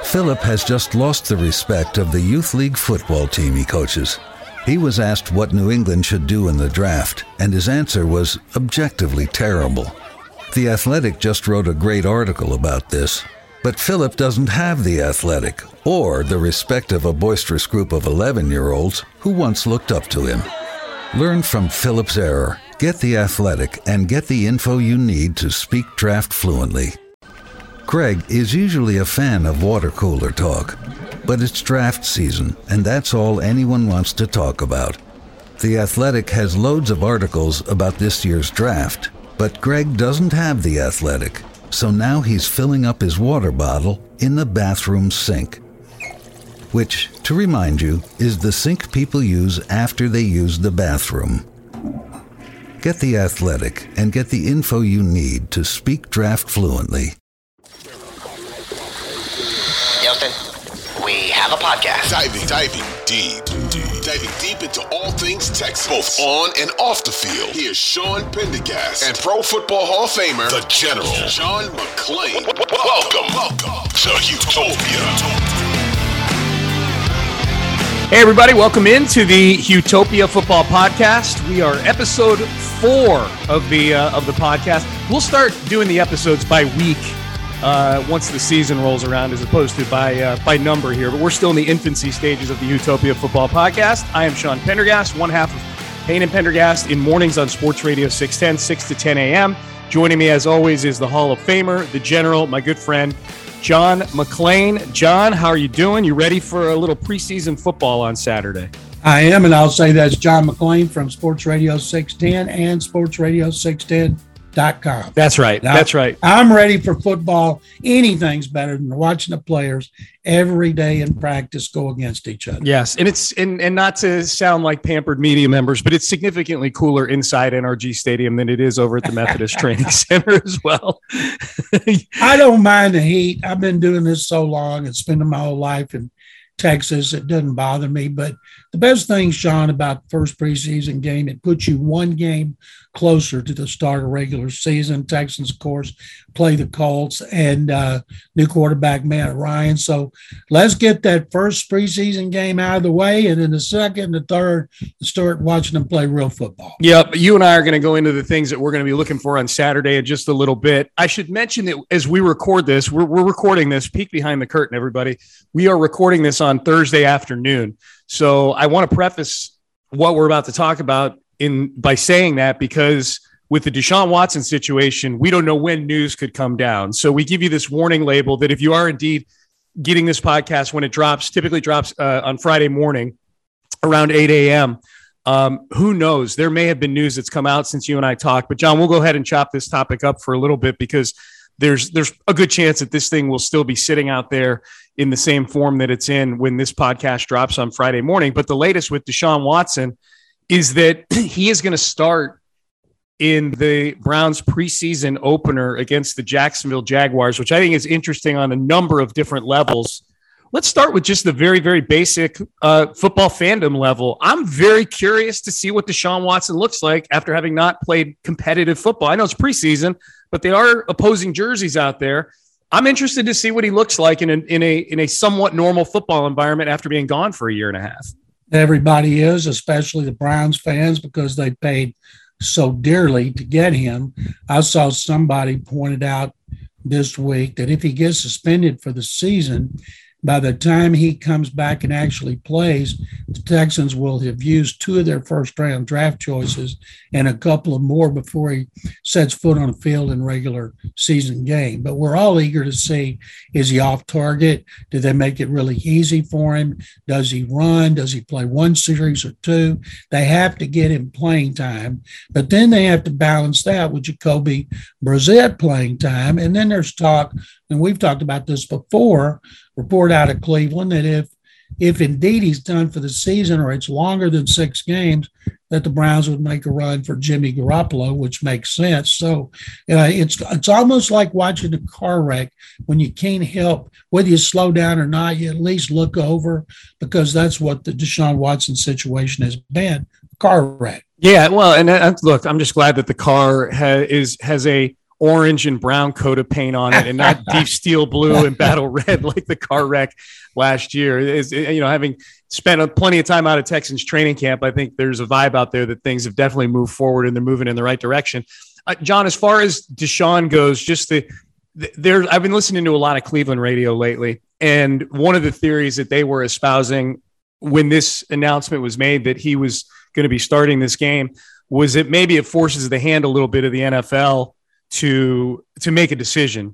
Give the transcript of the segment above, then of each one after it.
Philip has just lost the respect of the youth league football team he coaches. He was asked what New England should do in the draft, and his answer was objectively terrible. The Athletic just wrote a great article about this, but Philip doesn't have the Athletic or the respect of a boisterous group of 11-year-olds who once looked up to him. Learn from Philip's error, get the Athletic, and get the info you need to speak draft fluently. Greg is usually a fan of water cooler talk, but it's draft season, and that's all anyone wants to talk about. The Athletic has loads of articles about this year's draft, but Greg doesn't have the Athletic, so now he's filling up his water bottle in the bathroom sink, which, to remind you, is the sink people use after they use the bathroom. Get the Athletic and get the info you need to speak draft fluently. We have a podcast. Diving deep into all things Texas, both on and off the field. Here's Sean Pendergast and Pro Football Hall of Famer, the General, John McClain. Welcome to Utopia. Hey everybody, welcome into the Utopia Football Podcast. We are episode 4 of the podcast. We'll start doing the episodes by week once the season rolls around, as opposed to by number here. But we're still in the infancy stages of the Utopia Football Podcast. I am Sean Pendergast, one half of Payne and Pendergast in mornings on Sports Radio 610, 6 to 10 a.m. Joining me, as always, is the Hall of Famer, the General, my good friend, John McClain. John, how are you doing? You ready for a little preseason football on Saturday? I am, and I'll say that's John McClain from Sports Radio 610 and sportsradio610.com. That's right. That's right. I'm ready for football. Anything's better than watching the players every day in practice go against each other. Yes, and it's and not to sound like pampered media members, but it's significantly cooler inside NRG Stadium than it is over at the Methodist Training Center as well. I don't mind the heat. I've been doing this so long and spending my whole life in Texas. It doesn't bother me. But the best thing, Sean, about the first preseason game, it puts you one game closer to the start of regular season. Texans, of course, play the Colts and new quarterback Matt Ryan. So let's get that first preseason game out of the way, and then the second and the third, start watching them play real football. Yep. You and I are going to go into the things that we're going to be looking for on Saturday in just a little bit. I should mention that as we record this, we're recording this, peek behind the curtain, everybody. We are recording this on Thursday afternoon. So I want to preface what we're about to talk about by saying that, because with the Deshaun Watson situation, we don't know when news could come down. So we give you this warning label that if you are indeed getting this podcast when it drops, typically drops on Friday morning around 8 a.m., who knows? There may have been news that's come out since you and I talked. But, John, we'll go ahead and chop this topic up for a little bit, because there's a good chance that this thing will still be sitting out there in the same form that it's in when this podcast drops on Friday morning. But the latest with Deshaun Watson is that he is going to start in the Browns preseason opener against the Jacksonville Jaguars, which I think is interesting on a number of different levels. Let's start with just the very, very basic football fandom level. I'm very curious to see what Deshaun Watson looks like after having not played competitive football. I know it's preseason, but they are opposing jerseys out there. I'm interested to see what he looks like in a somewhat normal football environment after being gone for a year and a half. Everybody is, especially the Browns fans, because they paid so dearly to get him. I saw somebody pointed out this week that if he gets suspended for the season, by the time he comes back and actually plays, the Texans will have used 2 of their first-round draft choices and a couple of more before he sets foot on the field in regular season game. But we're all eager to see, is he off target? Do they make it really easy for him? Does he run? Does he play 1 series or 2? They have to get him playing time, but then they have to balance that with Jacoby Brissett playing time. And then there's talk, and we've talked about this before, report out of Cleveland, that if indeed he's done for the season or it's longer than 6 games, that the Browns would make a run for Jimmy Garoppolo, which makes sense. So it's almost like watching a car wreck when you can't help, whether you slow down or not, you at least look over, because that's what the Deshaun Watson situation has been, a car wreck. Yeah, well, and look, I'm just glad that the car has a orange and brown coat of paint on it and not deep steel blue and battle red like the car wreck last year. Having spent plenty of time out of Texans training camp, I think there's a vibe out there that things have definitely moved forward and they're moving in the right direction. John, as far as Deshaun goes, I've been listening to a lot of Cleveland radio lately, and one of the theories that they were espousing when this announcement was made that he was going to be starting this game was that maybe it forces the hand a little bit of the NFL to make a decision.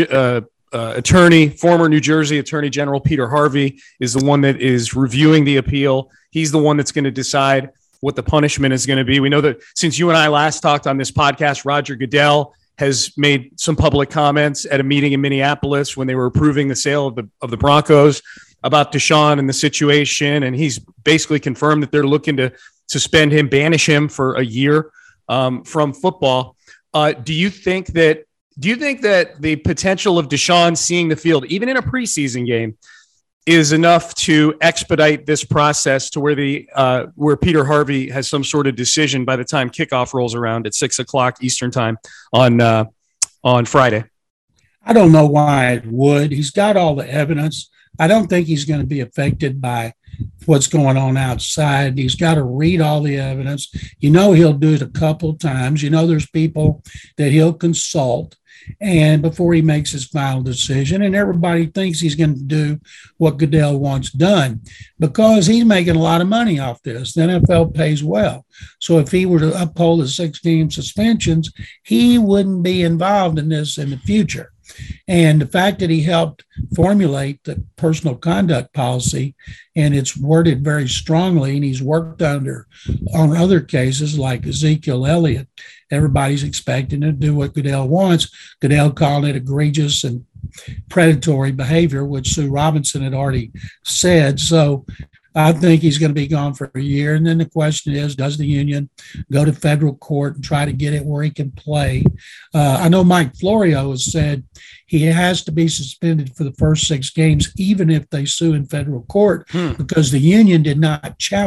Former New Jersey Attorney General Peter Harvey is the one that is reviewing the appeal. He's the one that's going to decide what the punishment is going to be. We know that since you and I last talked on this podcast, Roger Goodell has made some public comments at a meeting in Minneapolis when they were approving the sale of the Broncos about Deshaun and the situation. And he's basically confirmed that they're looking to suspend him, banish him for a year from football. Do you think that the potential of Deshaun seeing the field, even in a preseason game, is enough to expedite this process to where Peter Harvey has some sort of decision by the time kickoff rolls around at 6:00 Eastern time on Friday? I don't know why it would. He's got all the evidence. I don't think he's going to be affected by what's going on outside. He's got to read all the evidence. He'll do it a couple of times. There's people that he'll consult and before he makes his final decision, and everybody thinks he's going to do what Goodell wants done because he's making a lot of money off this. The NFL pays well. So if he were to uphold the 6-game suspensions, he wouldn't be involved in this in the future. And the fact that he helped formulate the personal conduct policy, and it's worded very strongly, and he's worked on other cases like Ezekiel Elliott, everybody's expecting to do what Goodell wants. Goodell calling it egregious and predatory behavior, which Sue Robinson had already said. So I think he's going to be gone for a year. And then the question is, does the union go to federal court and try to get it where he can play? I know Mike Florio has said he has to be suspended for the first 6 games, even if they sue in federal court, because the union did not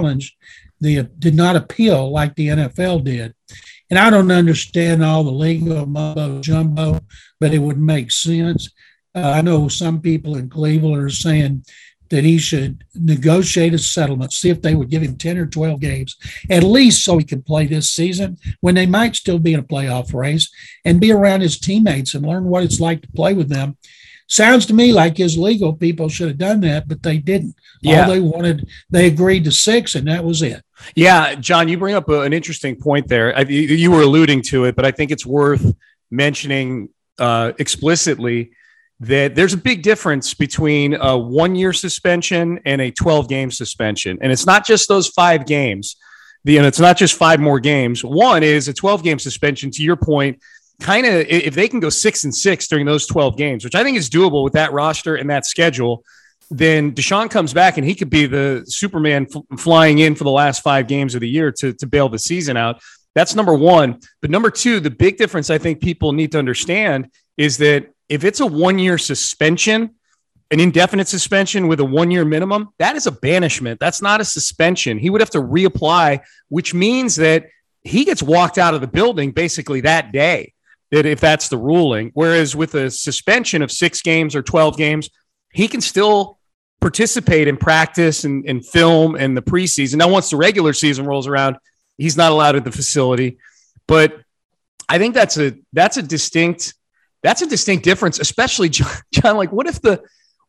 appeal like the NFL did. And I don't understand all the legal mumbo jumbo, but it would make sense. I know some people in Cleveland are saying that he should negotiate a settlement, see if they would give him 10 or 12 games, at least so he can play this season when they might still be in a playoff race and be around his teammates and learn what it's like to play with them. Sounds to me like his legal people should have done that, but they didn't. Yeah. All they wanted, they agreed to 6, and that was it. Yeah, John, you bring up an interesting point there. You were alluding to it, but I think it's worth mentioning explicitly that there's a big difference between a 1-year suspension and a 12-game suspension. And it's not just those 5 games. It's not just 5 more games. One is a 12-game suspension, to your point, kind of if they can go 6-6 during those 12 games, which I think is doable with that roster and that schedule, then Deshaun comes back and he could be the Superman flying in for the last 5 games of the year to bail the season out. That's number one. But number two, the big difference I think people need to understand is that if it's a 1-year suspension, an indefinite suspension with a 1-year minimum, that is a banishment. That's not a suspension. He would have to reapply, which means that he gets walked out of the building basically that day, that if that's the ruling. Whereas with a suspension of 6 games or 12 games, he can still participate in practice and film and the preseason. Now, once the regular season rolls around, he's not allowed at the facility. But I think that's a distinct difference, especially John. Like, what if the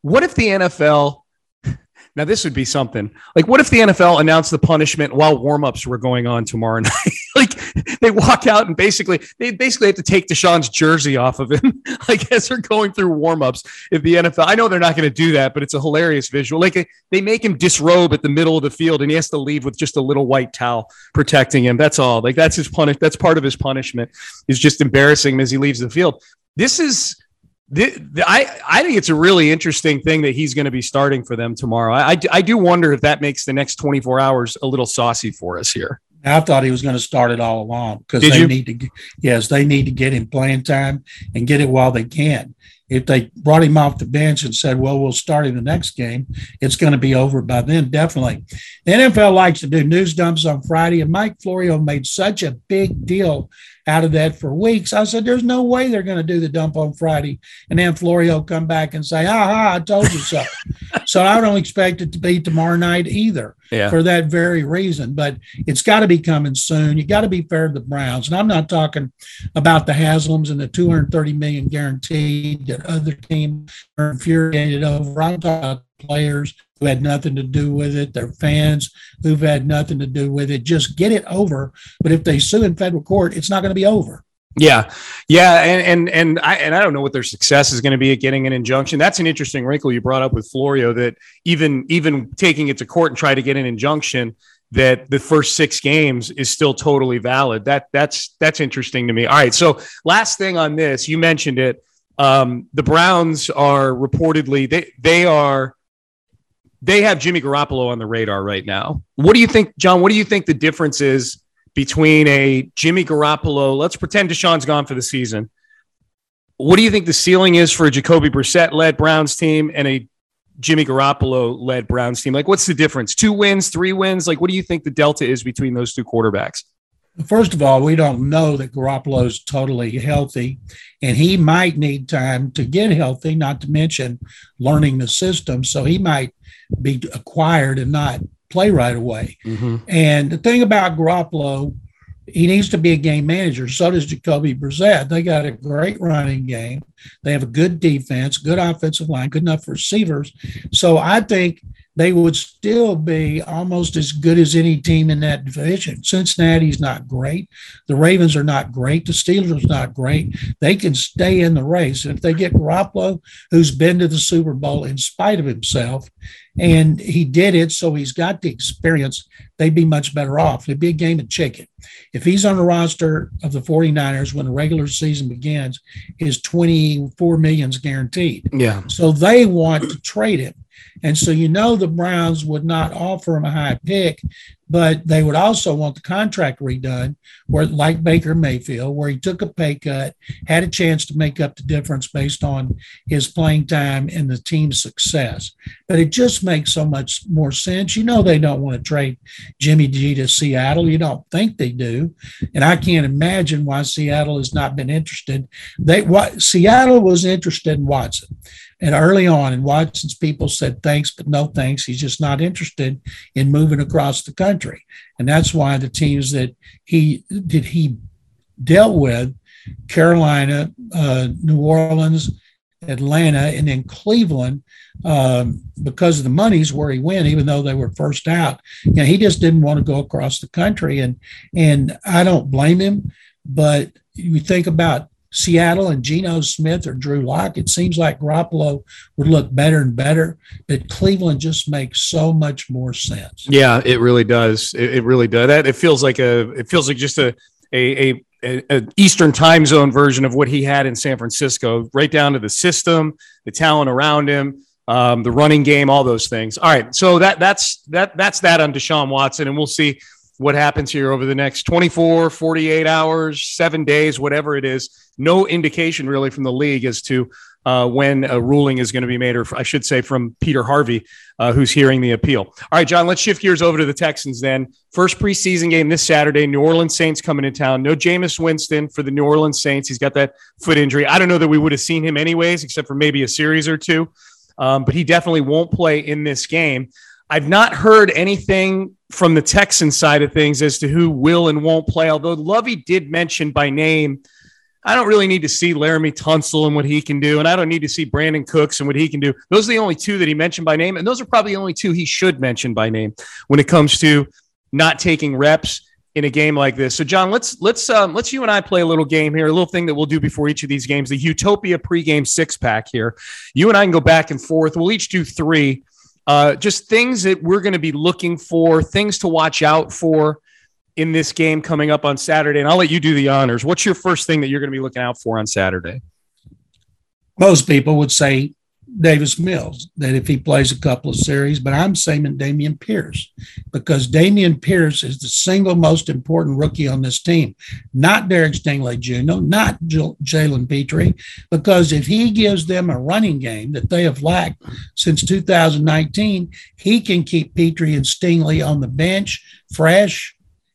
NFL? Now, this would be something. Like, what if the NFL announced the punishment while warmups were going on tomorrow night? Like, they walk out and basically have to take Deshaun's jersey off of him, like, as they're going through warmups. If the NFL, I know they're not going to do that, but it's a hilarious visual. Like, they make him disrobe at the middle of the field, and he has to leave with just a little white towel protecting him. That's all. Like, that's his That's part of his punishment, is just embarrassing him as he leaves the field. I think it's a really interesting thing that he's going to be starting for them tomorrow. I do wonder if that makes the next 24 hours a little saucy for us here. I thought he was going to start it all along because they need to get him playing time and get it while they can. If they brought him off the bench and said, well, we'll start in the next game, it's going to be over by then, definitely. The NFL likes to do news dumps on Friday, and Mike Florio made such a big deal out of that for weeks. I said, there's no way they're going to do the dump on Friday and then Florio come back and say, I told you so. So I don't expect it to be tomorrow night either for that very reason. But it's got to be coming soon. You got to be fair to the Browns. And I'm not talking about the Haslams and the $230 million guaranteed that other teams are infuriated over. I'm talking about players who had nothing to do with it, their fans who've had nothing to do with it. Just get it over. But if they sue in federal court, it's not going to be over. Yeah. And I don't know what their success is going to be at getting an injunction. That's an interesting wrinkle you brought up with Florio, that even taking it to court and try to get an injunction, that the first 6 games is still totally valid. That's interesting to me. All right. So last thing on this, you mentioned it. The Browns are reportedly, they have Jimmy Garoppolo on the radar right now. What do you think, John? What do you think the difference is between a Jimmy Garoppolo? Let's pretend Deshaun's gone for the season. What do you think the ceiling is for a Jacoby Brissett-led Browns team and a Jimmy Garoppolo-led Browns team? Like, what's the difference? 2 wins, 3 wins? Like, what do you think the delta is between those two quarterbacks? First of all, we don't know that Garoppolo's totally healthy, and he might need time to get healthy, not to mention learning the system. So he might be acquired and not play right away. Mm-hmm. And the thing about Garoppolo, he needs to be a game manager. So does Jacoby Brissett. They got a great running game. They have a good defense, good offensive line, good enough receivers. So I think they would still be almost as good as any team in that division. Cincinnati's not great. The Ravens are not great. The Steelers are not great. They can stay in the race. And if they get Garoppolo, who's been to the Super Bowl in spite of himself, and he did it, so he's got the experience, they'd be much better off. It'd be a game of chicken. If he's on the roster of the 49ers when the regular season begins, his $24 million is guaranteed. Yeah. So they want to trade him. And so, the Browns would not offer him a high pick, but they would also want the contract redone, where, like Baker Mayfield, where he took a pay cut, had a chance to make up the difference based on his playing time and the team's success. But it just makes so much more sense. They don't want to trade Jimmy G to Seattle. You don't think they do. And I can't imagine why Seattle has not been interested. Seattle was interested in Watson. And early on, and Watson's people said thanks, but no thanks. He's just not interested in moving across the country. And that's why the teams that he dealt with, Carolina, New Orleans, Atlanta, and then Cleveland, because of the money's where he went, even though they were first out. He just didn't want to go across the country. And I don't blame him, but you think about Seattle and Geno Smith or Drew Lock, it seems like Garoppolo would look better and better, but Cleveland just makes so much more sense. Yeah, it really does. It really does. It feels like just a Eastern time zone version of what he had in San Francisco, right down to the system, the talent around him, the running game, all those things. All right, so that's that on Deshaun Watson, and we'll see what happens here over the next 24, 48 hours, 7 days, whatever it is. No indication really from the league as to when a ruling is going to be made, or I should say from Peter Harvey, who's hearing the appeal. All right, John, let's shift gears over to the Texans then. First preseason game this Saturday, New Orleans Saints coming to town. No Jameis Winston for the New Orleans Saints. He's got that foot injury. I don't know that we would have seen him anyways, except for maybe a series or two, but he definitely won't play in this game. I've not heard anything from the Texans side of things as to who will and won't play, although Lovey did mention by name, I don't really need to see Laramie Tunsil and what he can do, and I don't need to see Brandon Cooks and what he can do. Those are the only two that he mentioned by name, and those are probably the only two he should mention by name when it comes to not taking reps in a game like this. So, John, let's you and I play a little game here, a little thing that we'll do before each of these games, the Utopia pregame 6-pack here. You and I can go back and forth. We'll each do 3. Just things that we're going to be looking for, things to watch out for in this game coming up on Saturday. And I'll let you do the honors. What's your first thing that you're going to be looking out for on Saturday? Most people would say Davis Mills, that if he plays a couple of series, but I'm saying Dameon Pierce, because Dameon Pierce is the single most important rookie on this team, not Derek Stingley Jr., not Jalen Petrie, because if he gives them a running game that they have lacked since 2019, he can keep Petrie and Stingley on the bench fresh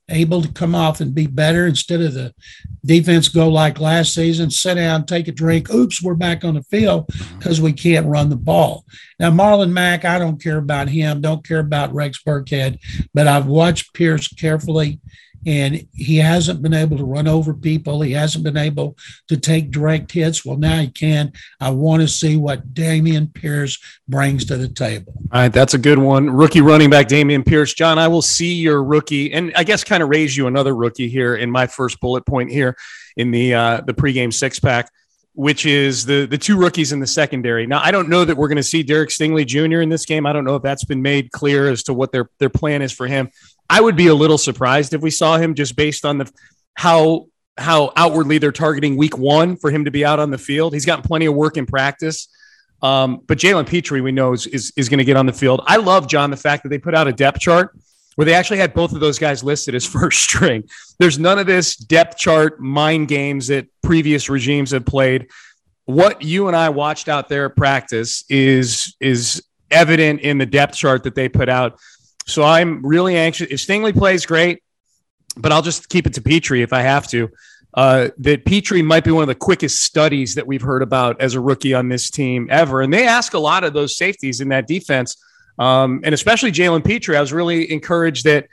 able to come off and be better instead of the defense go like last season, sit down, take a drink. Oops, we're back on the field because we can't run the ball. Now, Marlon Mack, I don't care about him, don't care about Rex Burkhead, but I've watched Pierce carefully, and he hasn't been able to run over people. He hasn't been able to take direct hits. Well, now he can. I want to see what Dameon Pierce brings to the table. All right, that's a good one. Rookie running back Dameon Pierce. John, I will see your rookie, and I guess kind of raise you another rookie here in my first bullet point here in the pregame six-pack, which is the two rookies in the secondary. Now, I don't know that we're going to see Derek Stingley Jr. in this game. I don't know if that's been made clear as to what their plan is for him. I would be a little surprised if we saw him just based on how outwardly they're targeting week one for him to be out on the field. He's gotten plenty of work in practice. But Jalen Petrie, we know, is going to get on the field. I love, John, the fact that they put out a depth chart where they actually had both of those guys listed as first string. There's none of this depth chart mind games that previous regimes have played. What you and I watched out there at practice is evident in the depth chart that they put out. So I'm really anxious. If Stingley plays, great, but I'll just keep it to Petrie if I have to. That Petrie might be one of the quickest studies that we've heard about as a rookie on this team ever. And they ask a lot of those safeties in that defense, and especially Jalen Petrie. I was really encouraged that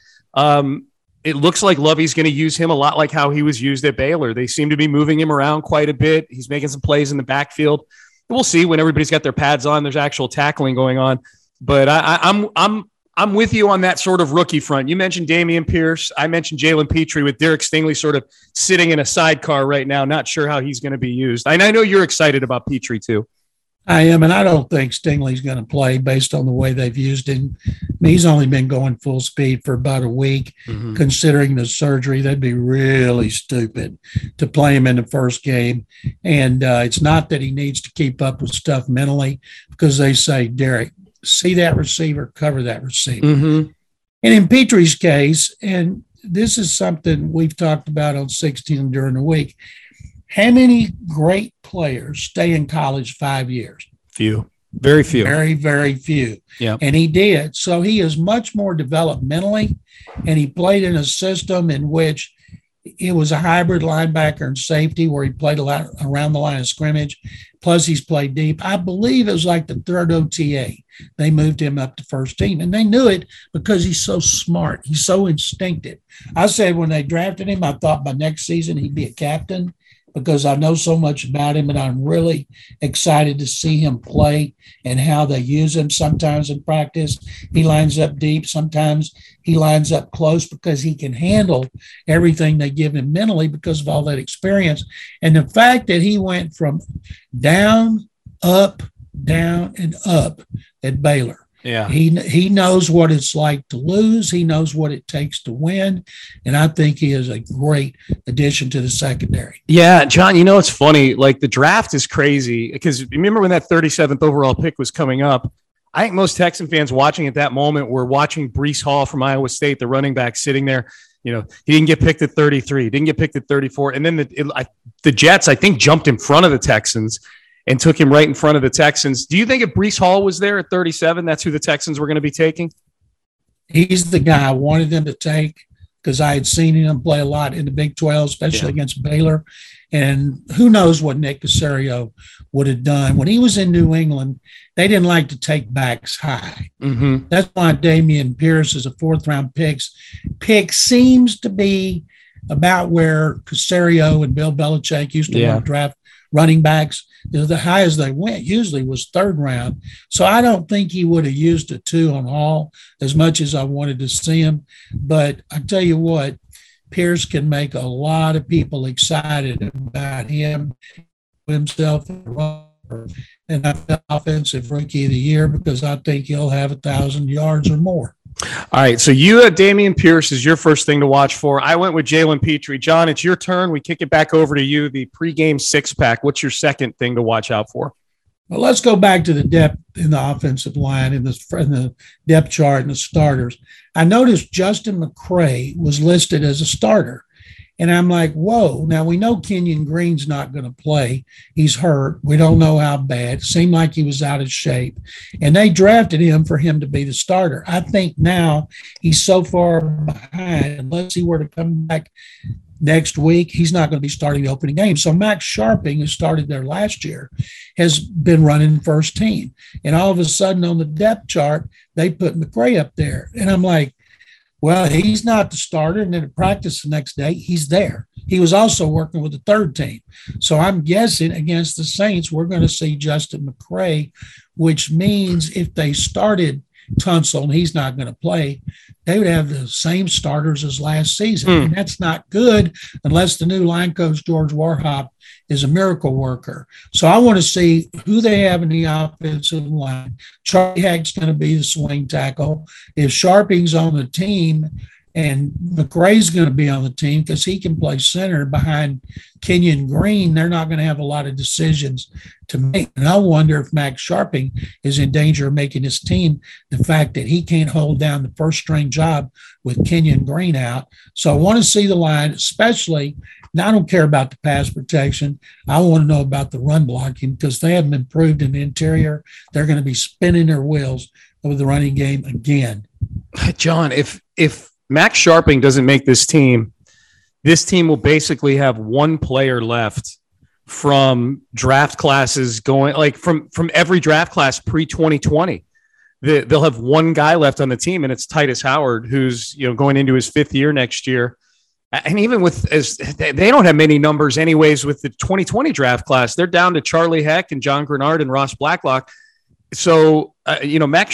it looks like Lovey's going to use him a lot like how he was used at Baylor. They seem to be moving him around quite a bit. He's making some plays in the backfield. We'll see when everybody's got their pads on. There's actual tackling going on. But I'm with you on that sort of rookie front. You mentioned Dameon Pierce. I mentioned Jalen Petrie with Derek Stingley sort of sitting in a sidecar right now. Not sure how he's going to be used. And I know you're excited about Petrie too. I am, and I don't think Stingley's going to play based on the way they've used him. I mean, he's only been going full speed for about a week. Mm-hmm. Considering the surgery, that'd be really stupid to play him in the first game. And it's not that he needs to keep up with stuff mentally, because they say, Derek, see that receiver, cover that receiver. Mm-hmm. And in Petrie's case, and this is something we've talked about on 16 during the week, how many great players stay in college 5 years? Few. Very few. Very, very few. Yeah. And he did. So he is much more developed mentally, and he played in a system in which it was a hybrid linebacker and safety where he played a lot around the line of scrimmage. Plus, he's played deep. I believe it was like the third OTA. They moved him up to first team, and they knew it because he's so smart. He's so instinctive. I said when they drafted him, I thought by next season he'd be a captain, because I know so much about him, and I'm really excited to see him play and how they use him. Sometimes in practice, he lines up deep. Sometimes he lines up close because he can handle everything they give him mentally because of all that experience. And the fact that he went from down, and up at Baylor. Yeah. He knows what it's like to lose. He knows what it takes to win. And I think he is a great addition to the secondary. Yeah, John, you know, it's funny. Like, the draft is crazy because remember when that 37th overall pick was coming up? I think most Texan fans watching at that moment were watching Breece Hall from Iowa State, the running back, sitting there. You know, he didn't get picked at 33, didn't get picked at 34. And then the Jets, I think, jumped in front of the Texans and took him right in front of the Texans. Do you think if Breece Hall was there at 37, that's who the Texans were going to be taking? He's the guy I wanted them to take because I had seen him play a lot in the Big 12, especially against Baylor. And who knows what Nick Caserio would have done. When he was in New England, they didn't like to take backs high. Mm-hmm. That's why Dameon Pierce is a fourth-round pick seems to be about where Caserio and Bill Belichick used to want to draft running backs. The highest they went usually was third round. So I don't think he would have used a 2 on Hall as much as I wanted to see him. But I tell you what, Pierce can make a lot of people excited about him himself and offensive rookie of the year, because I think he'll have 1,000 yards or more. All right, so you had Dameon Pierce as your first thing to watch for. I went with Jalen Petrie. John, it's your turn. We kick it back over to you, the pregame six-pack. What's your second thing to watch out for? Well, let's go back to the depth in the offensive line in the depth chart and the starters. I noticed Justin McCray was listed as a starter. And I'm like, whoa. Now we know Kenyon Green's not going to play. He's hurt. We don't know how bad. It seemed like he was out of shape. And they drafted him for him to be the starter. I think now he's so far behind, unless he were to come back next week, he's not going to be starting the opening game. So Max Sharping, who started there last year, has been running first team. And all of a sudden on the depth chart, they put McCray up there. And I'm like, well, he's not the starter. And then at practice the next day, he's there. He was also working with the third team. So I'm guessing against the Saints, we're going to see Justin McCray, which means if they started Tunsil and he's not going to play, they would have the same starters as last season. And that's not good unless the new line coach, George Warhop, is a miracle worker. So I want to see who they have in the offensive line. Charlie Hack's going to be the swing tackle. If Sharping's on the team and McRae's going to be on the team because he can play center behind Kenyon Green, they're not going to have a lot of decisions to make. And I wonder if Max Sharping is in danger of making his team the fact that he can't hold down the first string job with Kenyon Green out. So I want to see the line, especially – now, I don't care about the pass protection. I want to know about the run blocking because they haven't improved in the interior. They're going to be spinning their wheels over the running game again. John, if Max Sharping doesn't make this team will basically have one player left from draft classes going like from every draft class pre-2020. They'll have one guy left on the team, and it's Titus Howard, who's going into his fifth year next year. And even as they don't have many numbers anyways with the 2020 draft class, they're down to Charlie Heck and John Grenard and Ross Blacklock. So, Max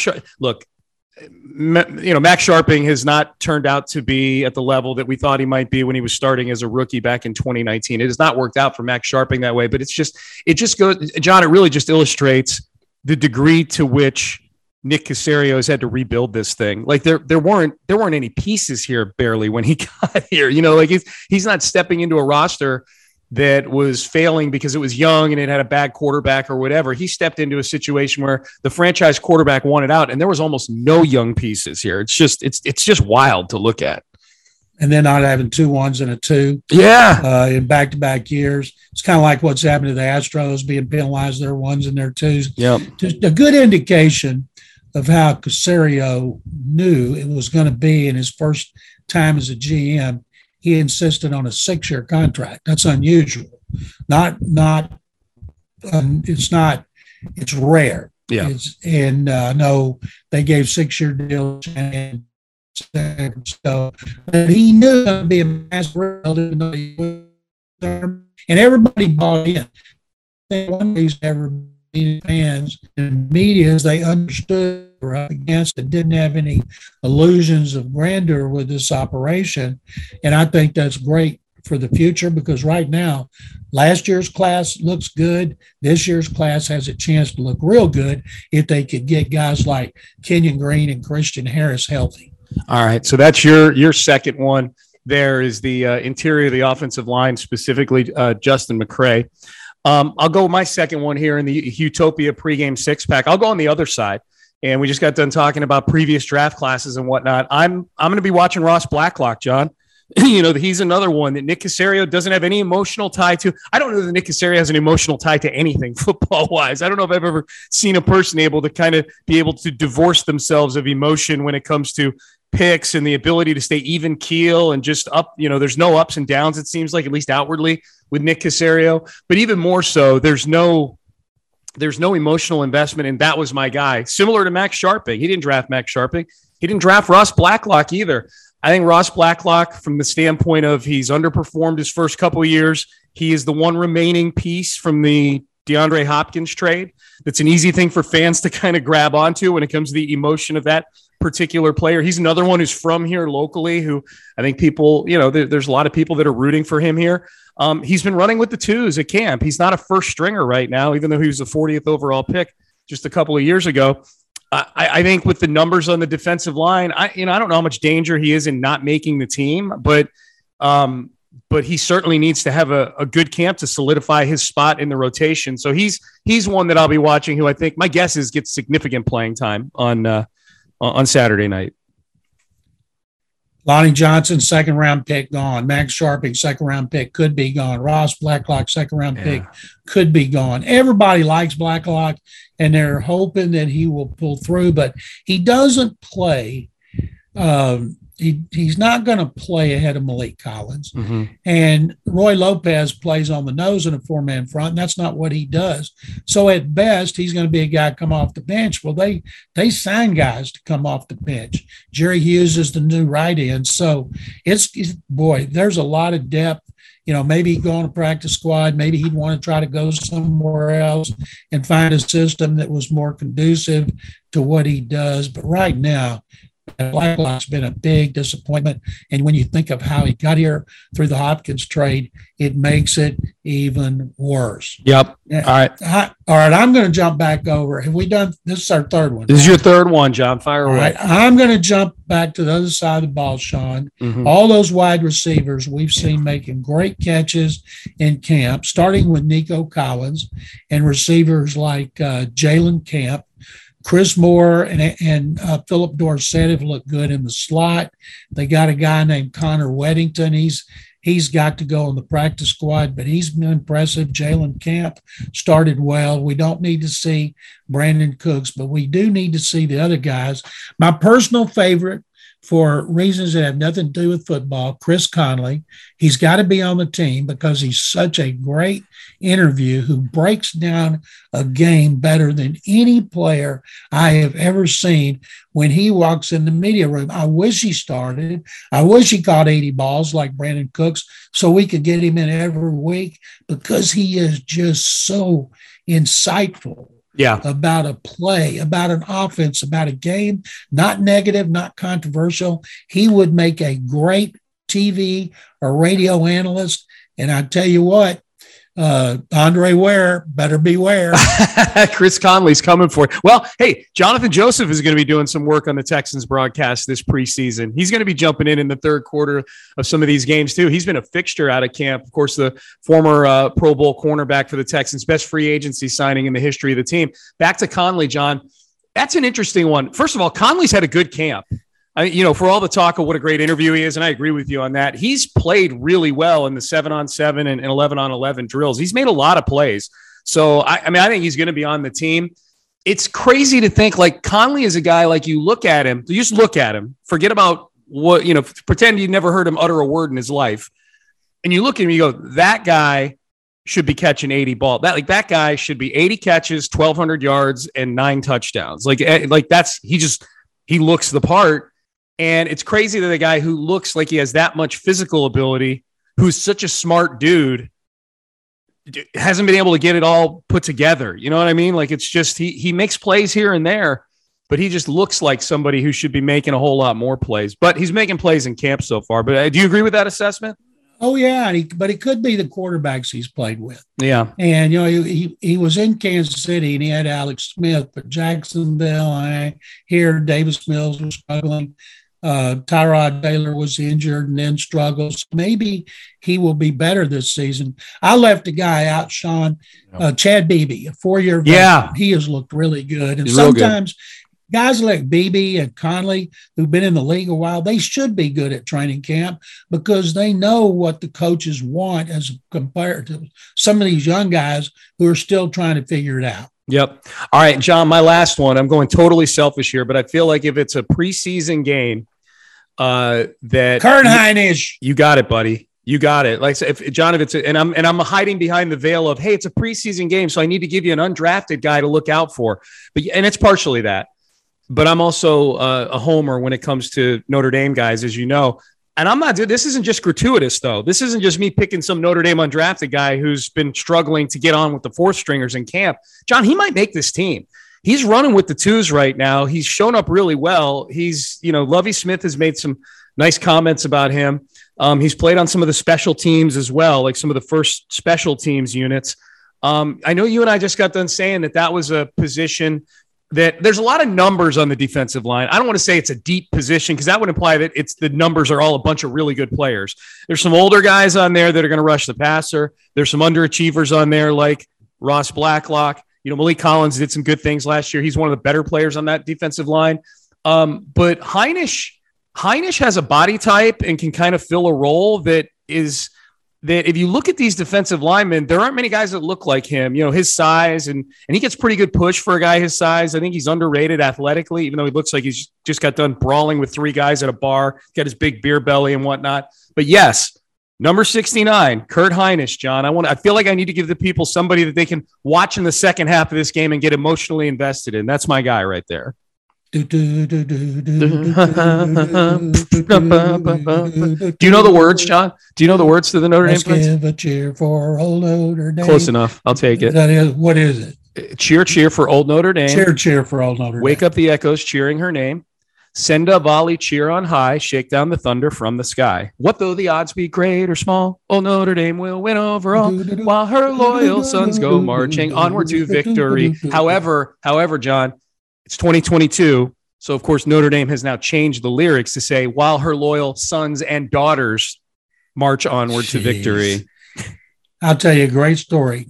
Sharping has not turned out to be at the level that we thought he might be when he was starting as a rookie back in 2019. It has not worked out for Max Sharping that way, but it just goes, John, it really just illustrates the degree to which Nick Caserio has had to rebuild this thing. Like there weren't any pieces here barely when he got here. Like he's not stepping into a roster that was failing because it was young and it had a bad quarterback or whatever. He stepped into a situation where the franchise quarterback wanted out, and there was almost no young pieces here. It's just wild to look at. And then not having 2 1s and a 2. Yeah. In back-to-back years. It's kind of like what's happened to the Astros being penalized their 1s and their 2s. Yeah. Just a good indication of how Caserio knew it was going to be in his first time as a GM. He insisted on a 6-year contract. That's unusual. It's rare. Yeah. No, they gave 6-year deals and so but he knew it was going to be a massive and everybody bought in. One reason everybody fans and media is they understood we're up against and didn't have any illusions of grandeur with this operation. And I think that's great for the future because right now, last year's class looks good. This year's class has a chance to look real good if they could get guys like Kenyon Green and Christian Harris healthy. All right. So that's your second one. There is the interior of the offensive line, specifically Justin McCray. I'll go with my second one here in the Utopia pregame 6-pack. I'll go on the other side. And we just got done talking about previous draft classes and whatnot. I'm going to be watching Ross Blacklock, John. He's another one that Nick Caserio doesn't have any emotional tie to. I don't know that Nick Caserio has an emotional tie to anything football-wise. I don't know if I've ever seen a person able to kind of be able to divorce themselves of emotion when it comes to picks and the ability to stay even keel and just up. There's no ups and downs, it seems like, at least outwardly, with Nick Caserio. But even more so, there's no emotional investment, and that was my guy. Similar to Max Sharping. He didn't draft Max Sharping. He didn't draft Ross Blacklock either. I think Ross Blacklock, from the standpoint of he's underperformed his first couple of years, he is the one remaining piece from the DeAndre Hopkins trade. That's an easy thing for fans to kind of grab onto when it comes to the emotion of that particular player. He's another one who's from here locally, who I think people, there's a lot of people that are rooting for him here. He's been running with the 2s at camp. He's not a first stringer right now, even though he was the 40th overall pick just a couple of years ago. I think with the numbers on the defensive line, I don't know how much danger he is in not making the team, but he certainly needs to have a good camp to solidify his spot in the rotation. So he's one that I'll be watching, who I think my guess is gets significant playing time on Saturday night. Lonnie Johnson, second round pick, gone. Max Sharping, second round pick, could be gone. Ross Blacklock, second round pick, could be gone. Everybody likes Blacklock, and they're hoping that he will pull through, but he doesn't play. He's not going to play ahead of Malik Collins. Mm-hmm. And Roy Lopez plays on the nose in a four-man front, and that's not what he does. So at best, he's going to be a guy come off the bench. Well, they sign guys to come off the bench. Jerry Hughes is the new right end. So boy, there's a lot of depth. Maybe he'd go on a practice squad. Maybe he'd want to try to go somewhere else and find a system that was more conducive to what he does. But right now, Blacklock's been a big disappointment. And when you think of how he got here through the Hopkins trade, it makes it even worse. Yep. All right. All right. I'm going to jump back over. Have we done? This is our third one. This is your third one, John. Fire away. All right. I'm going to jump back to the other side of the ball, Sean. Mm-hmm. All those wide receivers we've seen making great catches in camp, starting with Nico Collins and receivers like Jalen Camp. Chris Moore and Philip Dorsett have looked good in the slot. They got a guy named Connor Weddington. He's got to go on the practice squad, but he's been impressive. Jalen Camp started well. We don't need to see Brandon Cooks, but we do need to see the other guys. My personal favorite, for reasons that have nothing to do with football, Chris Conley. He's got to be on the team because he's such a great interview who breaks down a game better than any player I have ever seen when he walks in the media room. I wish he started. I wish he caught 80 balls like Brandon Cooks so we could get him in every week because he is just so insightful. Yeah. About a play, about an offense, about a game, not negative, not controversial. He would make a great TV or radio analyst. And I tell you what, Andre Ware, better beware. Chris Conley's coming for it. Well, hey, Jonathan Joseph is going to be doing some work on the Texans broadcast this preseason. He's going to be jumping in the third quarter of some of these games too. He's been a fixture out of camp. Of course, the former Pro Bowl cornerback for the Texans, best free agency signing in the history of the team. Back to Conley, John. That's an interesting one. First of all, Conley's had a good camp. For all the talk of what a great interview he is, and I agree with you on that, he's played really well in the 7-on-7 and 11-on-11 drills. He's made a lot of plays. So, I think he's going to be on the team. It's crazy to think, like, Conley is a guy, like, you just look at him, forget about what, pretend you never heard him utter a word in his life. And you look at him, you go, that guy should be catching 80 balls. That guy should be 80 catches, 1,200 yards, and 9 touchdowns. He looks the part. And it's crazy that a guy who looks like he has that much physical ability, who's such a smart dude, hasn't been able to get it all put together. You know what I mean? Like, it's just, he makes plays here and there, but he just looks like somebody who should be making a whole lot more plays. But he's making plays in camp so far. But do you agree with that assessment? Oh, yeah. But it could be the quarterbacks he's played with. Yeah. And, he was in Kansas City and he had Alex Smith, but Jacksonville, here, Davis Mills was struggling. Tyrod Taylor was injured and then struggles. Maybe he will be better this season. I left a guy out, Sean, Chad Beebe, a 4-year veteran. Yeah. He has looked really good. And He's real sometimes guys like Beebe and Conley, who've been in the league a while, they should be good at training camp because they know what the coaches want as compared to some of these young guys who are still trying to figure it out. Yep. All right, John, my last one. I'm going totally selfish here, but I feel like if it's a preseason game, that Kurt Hinish, you got it, buddy. You got it. Like, if John, if it's I'm hiding behind the veil of, hey, it's a preseason game, so I need to give you an undrafted guy to look out for. And it's partially that, but I'm also a homer when it comes to Notre Dame guys, as you know. And this isn't just gratuitous, though. This isn't just me picking some Notre Dame undrafted guy who's been struggling to get on with the fourth stringers in camp. John, he might make this team. He's running with the twos right now. He's shown up really well. Lovie Smith has made some nice comments about him. He's played on some of the special teams as well, like some of the first special teams units. I know you and I just got done saying that was a position that there's a lot of numbers on the defensive line. I don't want to say it's a deep position because that would imply that the numbers are all a bunch of really good players. There's some older guys on there that are going to rush the passer. There's some underachievers on there like Ross Blacklock. Malik Collins did some good things last year. He's one of the better players on that defensive line. But Hinish Heinisch has a body type and can kind of fill a role that if you look at these defensive linemen, there aren't many guys that look like him, his size, and he gets pretty good push for a guy his size. I think he's underrated athletically, even though he looks like he's just got done brawling with 3 guys at a bar, got his big beer belly and whatnot. But yes, number 69, Kurt Heinisch, John. I feel like I need to give the people somebody that they can watch in the second half of this game and get emotionally invested in. That's my guy right there. Do you know the words, John? Do you know the words to the Notre Dame Prince? Give a cheer for old Notre Dame. Close enough. I'll take it. What is it? Cheer, cheer for old Notre Dame. Cheer for old Notre Dame. Wake up the echoes, cheering her name. Send a volley, cheer on high. Shake down the thunder from the sky. What though the odds be great or small? Old Notre Dame will win overall, while her loyal sons go marching onward to victory. However, John, it's 2022. So, of course, Notre Dame has now changed the lyrics to say, while her loyal sons and daughters march onward to victory. I'll tell you a great story.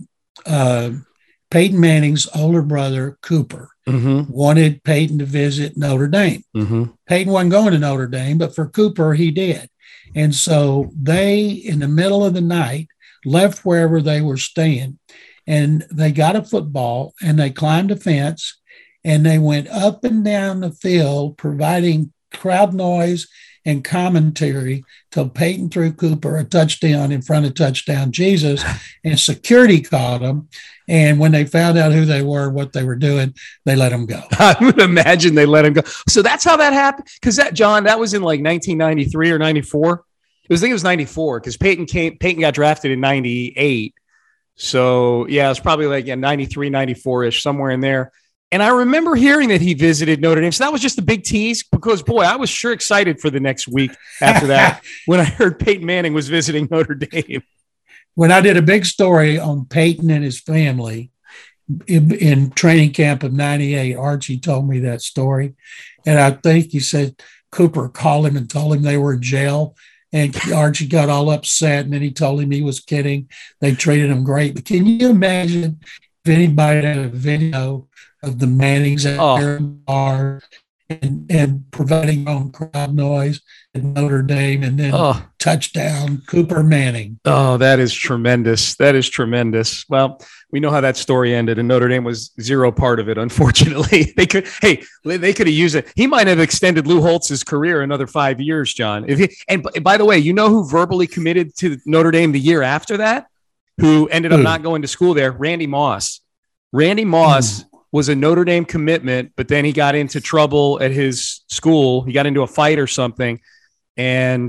Peyton Manning's older brother, Cooper, wanted Peyton to visit Notre Dame. Peyton wasn't going to Notre Dame, but for Cooper, he did. And so they, in the middle of the night, left wherever they were staying, and they got a football, and they climbed a fence, and they went up and down the field providing crowd noise and commentary till Peyton threw Cooper a touchdown in front of touchdown Jesus, and security caught them. And when they found out who they were, what they were doing, they let them go. I would imagine they let him go. So that's how that happened. Because John, that was in like 1993 or 94. I think it was 94 because Peyton got drafted in 98. So yeah, it's probably like 93, 94-ish, somewhere in there. And I remember hearing that he visited Notre Dame. So that was just a big tease because, boy, I was sure excited for the next week after that when I heard Peyton Manning was visiting Notre Dame. When I did a big story on Peyton and his family in training camp of 98, Archie told me that story. And I think he said Cooper called him and told him they were in jail. And Archie got all upset. And then he told him he was kidding. They treated him great. But can you imagine if anybody had a video of the Mannings at their bar and providing on crowd noise at Notre Dame and then touchdown Cooper Manning? Oh, that is tremendous. That is tremendous. Well, we know how that story ended, and Notre Dame was zero part of it, unfortunately. They could have used it. He might have extended Lou Holtz's career another 5 years, John. And by the way, you know who verbally committed to Notre Dame the year after that? Who ended up not going to school there? Randy Moss. Randy Moss was a Notre Dame commitment, but then he got into trouble at his school. He got into a fight or something. And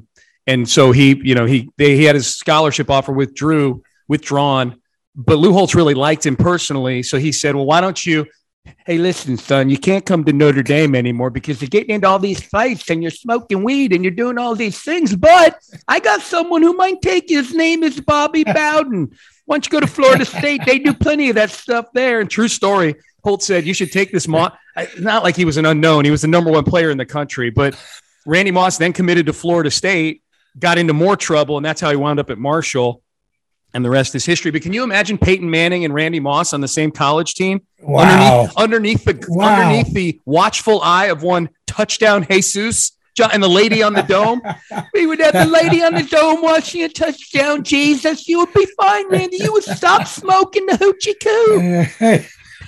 so he had his scholarship offer withdrawn, but Lou Holtz really liked him personally. So he said, well, why don't you, hey, listen, son, you can't come to Notre Dame anymore because you're getting into all these fights and you're smoking weed and you're doing all these things. But I got someone who might take you. His name is Bobby Bowden. Why don't you go to Florida State? They do plenty of that stuff there. And true story, Holtz said, you should take this. Not like he was an unknown. He was the number one player in the country. But Randy Moss then committed to Florida State, got into more trouble, and that's how he wound up at Marshall. And the rest is history. But can you imagine Peyton Manning and Randy Moss on the same college team? Wow. Underneath the watchful eye of one touchdown Jesus and the lady on the dome. We would have the lady on the dome watching a touchdown Jesus. You would be fine, Randy. You would stop smoking the hoochie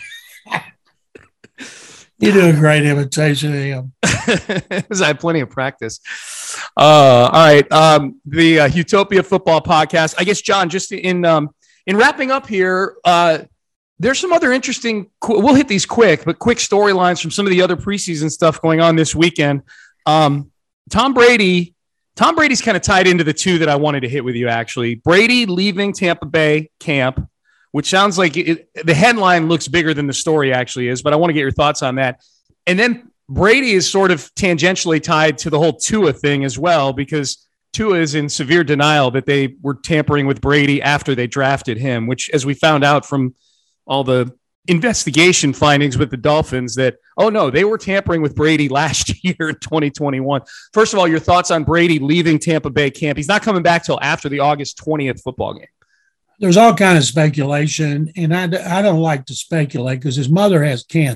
coo. You do a great imitation of him. I had plenty of practice. All right. The Utopia Football Podcast. I guess, John, just in wrapping up here, there's some other interesting, we'll hit these quick storylines from some of the other preseason stuff going on this weekend. Tom Brady's kind of tied into the two that I wanted to hit with you, actually. Brady leaving Tampa Bay camp, which sounds like the headline looks bigger than the story actually is, but I want to get your thoughts on that. And then Brady is sort of tangentially tied to the whole Tua thing as well, because Tua is in severe denial that they were tampering with Brady after they drafted him, which, as we found out from all the investigation findings with the Dolphins, that, oh no, they were tampering with Brady last year in 2021. First of all, your thoughts on Brady leaving Tampa Bay camp? He's not coming back till after the August 20th football game. There's all kind of speculation, and I don't like to speculate because his mother has cancer.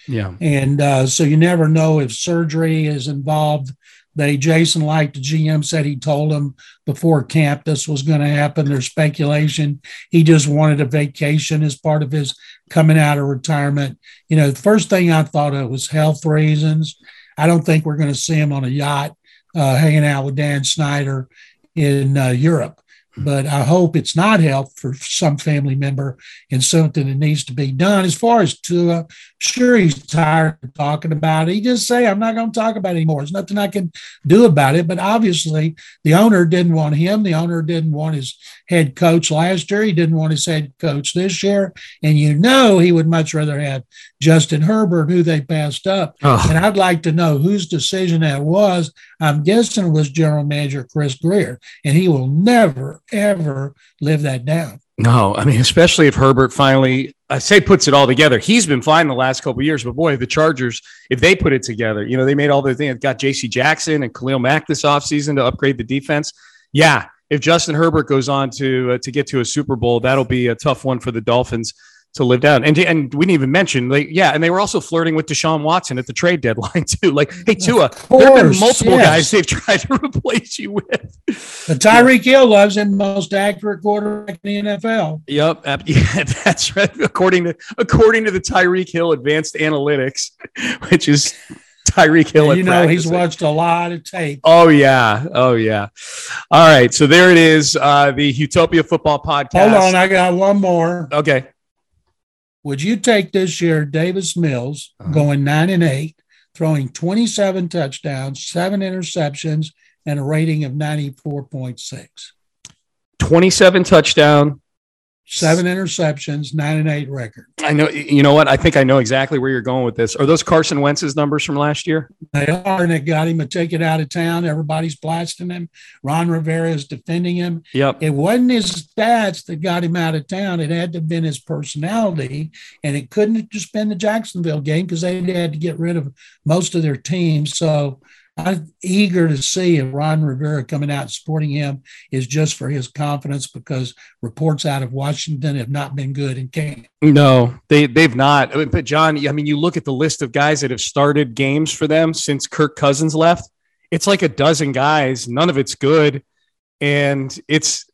Yeah. And so you never know if surgery is involved. Jason Light, the GM, said he told him before camp this was going to happen. There's speculation he just wanted a vacation as part of his coming out of retirement. The first thing I thought of was health reasons. I don't think we're going to see him on a yacht hanging out with Dan Snyder in Europe. But I hope it's not health for some family member and something that needs to be done. As far as Tua, sure, he's tired of talking about it. He just say, I'm not going to talk about it anymore. There's nothing I can do about it. But obviously, the owner didn't want him. The owner didn't want his head coach last year. He didn't want his head coach this year. And he would much rather have Justin Herbert, who they passed up. Oh. And I'd like to know whose decision that was. I'm guessing it was General Manager Chris Grier. And he will never, ever live that down. No, I mean, especially if Herbert finally, I say, puts it all together. He's been fine the last couple of years, but boy, the Chargers, if they put it together, they made all their things. Got J.C. Jackson and Khalil Mack this offseason to upgrade the defense. Yeah, if Justin Herbert goes on to get to a Super Bowl, that'll be a tough one for the Dolphins to live down. And we didn't even mention, and they were also flirting with Deshaun Watson at the trade deadline too. Like, hey, Tua, there have been multiple guys they've tried to replace you with. But Tyreek Hill loves him, most accurate quarterback in the NFL. Yep, yeah, that's right. According to the Tyreek Hill advanced analytics, which is Tyreek Hill. He's watched a lot of tape. Oh yeah. All right, so there it is. The Utopia Football Podcast. Hold on, I got one more. Okay. Would you take this year Davis Mills going 9-8, throwing 27 touchdowns, 7 interceptions, and a rating of 94.6? 27 touchdown, 7 interceptions, 9-8 record. I know. You know what? I think I know exactly where you're going with this. Are those Carson Wentz's numbers from last year? They are, and it got him a ticket out of town. Everybody's blasting him. Ron Rivera is defending him. Yep. It wasn't his stats that got him out of town. It had to have been his personality, and it couldn't have just been the Jacksonville game because they had to get rid of most of their team. So I'm eager to see if Ron Rivera coming out and supporting him is just for his confidence, because reports out of Washington have not been good in camp. No, they've not. But John, I mean, you look at the list of guys that have started games for them since Kirk Cousins left. It's like a dozen guys. None of it's good. And it's,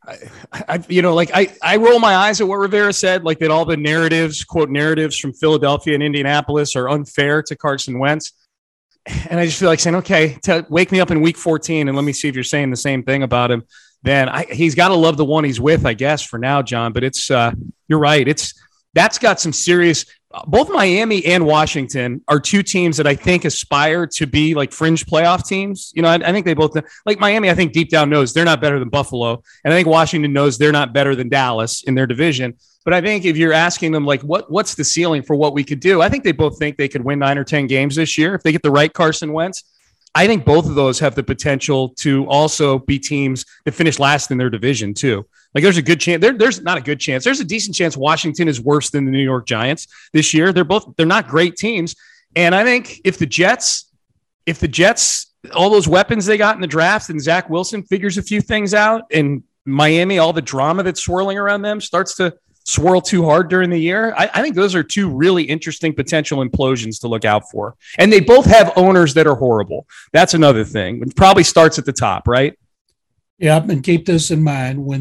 I roll my eyes at what Rivera said, like that all the narratives, quote narratives from Philadelphia and Indianapolis are unfair to Carson Wentz. And I just feel like saying, okay, wake me up in week 14 and let me see if you're saying the same thing about him. Then he's got to love the one he's with, I guess, for now, John. But it's you're right. That's got some serious. Both Miami and Washington are two teams that I think aspire to be like fringe playoff teams. I think they both, like Miami, I think deep down knows they're not better than Buffalo. And I think Washington knows they're not better than Dallas in their division. But I think if you're asking them, like, what's the ceiling for what we could do? I think they both think they could win 9 or 10 games this year if they get the right Carson Wentz. I think both of those have the potential to also be teams that finish last in their division too. Like there's a good chance. There's not a good chance. There's a decent chance Washington is worse than the New York Giants this year. They're not great teams. And I think if the Jets, all those weapons they got in the draft and Zach Wilson figures a few things out, and Miami, all the drama that's swirling around them starts to swirl too hard during the year, I think those are two really interesting potential implosions to look out for. And they both have owners that are horrible. That's another thing. It probably starts at the top, right? Yep, and keep this in mind when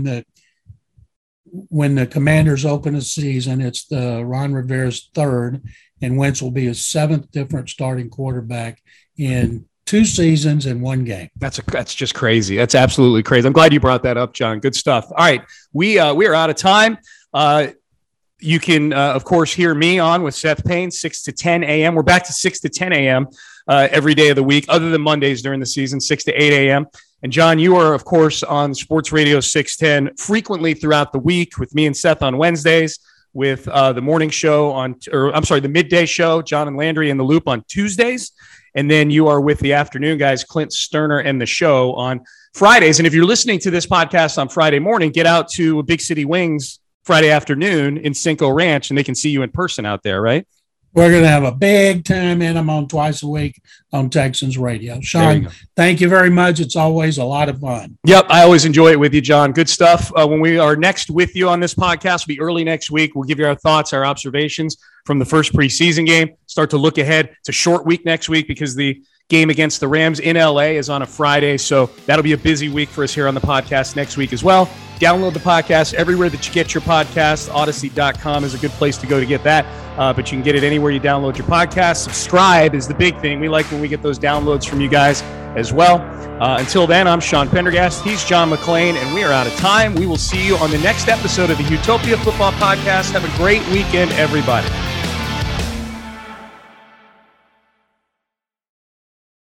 the Commanders open a season, it's the Ron Rivera's third, and Wentz will be his 7th different starting quarterback in 2 seasons and 1 game. That's just crazy. That's absolutely crazy. I'm glad you brought that up, John. Good stuff. All right, we are out of time. You can, of course, hear me on with Seth Payne, 6 to 10 a.m. We're back to 6 to 10 a.m. Every day of the week, other than Mondays during the season, 6 to 8 a.m. And, John, you are, of course, on Sports Radio 610 frequently throughout the week with me and Seth on Wednesdays, with the morning show the midday show, John and Landry in the Loop on Tuesdays. And then you are with the afternoon guys, Clint Sterner and the Show on Fridays. And if you're listening to this podcast on Friday morning, get out to Big City Wings Friday afternoon in Cinco Ranch, and they can see you in person out there, right? We're going to have a big time in them on twice a week on Texans Radio. Sean, thank you very much. It's always a lot of fun. Yep, I always enjoy it with you, John. Good stuff. When we are next with you on this podcast, will be early next week. We'll give you our thoughts, our observations from the first preseason game. Start to look ahead. It's a short week next week because the game against the Rams in LA is on a Friday. So that'll be a busy week for us here on the podcast next week as well. Download the podcast everywhere that you get your podcasts. Odyssey.com is a good place to go to get that. But you can get it anywhere you download your podcast. Subscribe is the big thing. We like when we get those downloads from you guys as well. Until then, I'm Sean Pendergast. He's John McClain, and we are out of time. We will see you on the next episode of the Utopia Football Podcast. Have a great weekend, everybody.